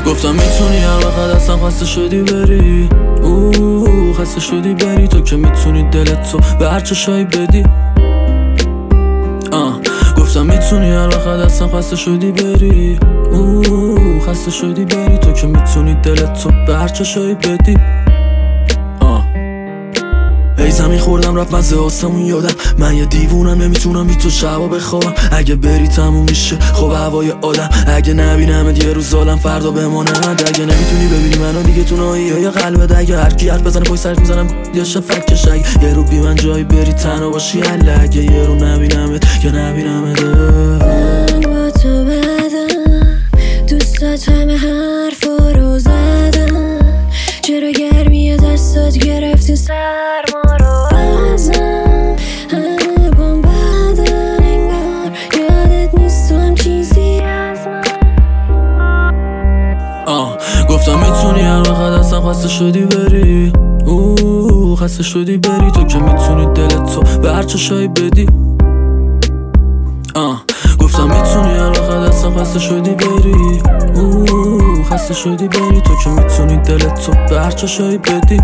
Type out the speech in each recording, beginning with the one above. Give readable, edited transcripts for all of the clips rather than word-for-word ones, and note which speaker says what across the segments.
Speaker 1: گفتم میتونی هر وقت هستم خسته شدی بری، خسته شدی بری، تو که میتونی دلت تو به هر چشایی بدی. گفتم میتونی هر وقت هستم خسته شدی بری، خسته شدی بری، تو که میتونی دلت تو به هر چشایی بدی. ای زمین خوردم رفت مزه آسمون یادم، من یه دیوونم نمیتونم بی تو شبا بخوابم. اگه بری تموم میشه خب هوای آدم، اگه نبینمت یه روز ظالم فردا بمانم. اگه نمیتونی ببینی منو دیگه تو نایی یا قلبت، اگه هر کی حرف بزنه پای سرت میزنم یا شفکش. اگه یه رو بی من جایی بری تنها باشی حله، اگه یه رو نبینمت یا نبینمت.
Speaker 2: من با تو بدم دوستات همه حرفا رو زدم، چرا گرمی دستات گرفتی سرما رو ازم. همه بام بدن انگار یادت نیست تو هم چیزی از من.
Speaker 1: گفتم میتونی هر وقت هستم خسته شدی بری، خسته شدی بری، تو که میتونی دلت تو به هر چشایی بدی. گفتم میتونی هر وقت هستم خسته شدی بری، خسته شدی بری، تو که میتونی دلت تو به هر چشایی بدی.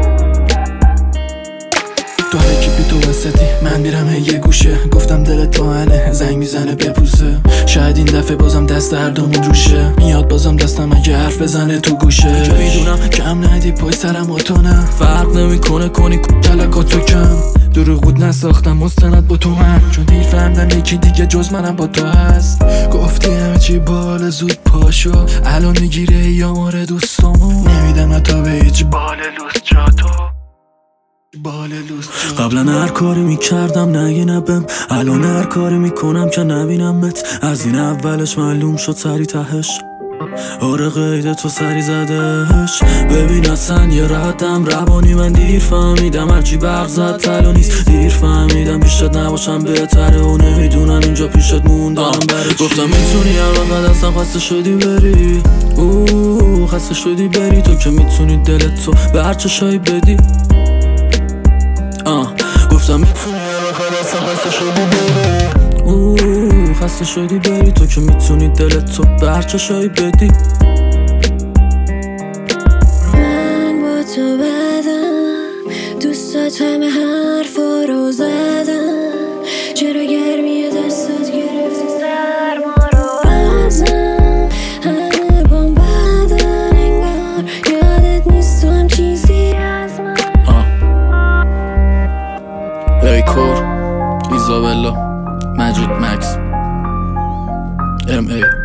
Speaker 3: داره کی بی تو وسطی، من میرم یه گوشه، گفتم دلت تو هنه زنگ میزنه بپوسه. شاید این دفعه بازم دست دردمون روشه، میاد بازم دستم اگه حرف بزنه تو گوشه. که میدونم کم ندی پای سرم و تو نه،
Speaker 1: فرق نمیکنه کنی
Speaker 3: کلکاتو کم. دروغ نساختم مستند با تو من، چون دیر فهمدم یکی دیگه جز منم با تو هست. گفتی همه چی بال زود پاشو، الان میگیره یا ماره دوستامو. نمیدم تا به هیچ بال لوس جا تو.
Speaker 1: قبلا هر کاری میکردم نگی نبم، الان هر کاری میکنم که نبینمت. از این اولش معلوم شد سری تهش، آره قید تو سری زدهش. ببین اصلا یه ردم روانی، من دیر فهمیدم هرچی برق زد تلو نیست. دیر فهمیدم پیشت نباشم بهتره و نمیدونم اینجا پیشت موندم برای چی. گفتم میتونی هر وقت هستم خسته شدی بری، خسته شدی بری، تو که میتونی دلت تو به هر چشایی بدی. گفتم میتونی هر وقت هستم خسته شدی بری، خسته شدی بری، تو که میتونی دلت تو به هر چشایی بدی.
Speaker 2: من با تو بدم دوستات همه حرفا رو زدم، چرا گرمی دستات گرفتی سرما رو ازم. همه بام بدن انگار یادت نیست تو هم چیزی از من.
Speaker 1: ایکور، ایزابلا، مجید مکس، ام ای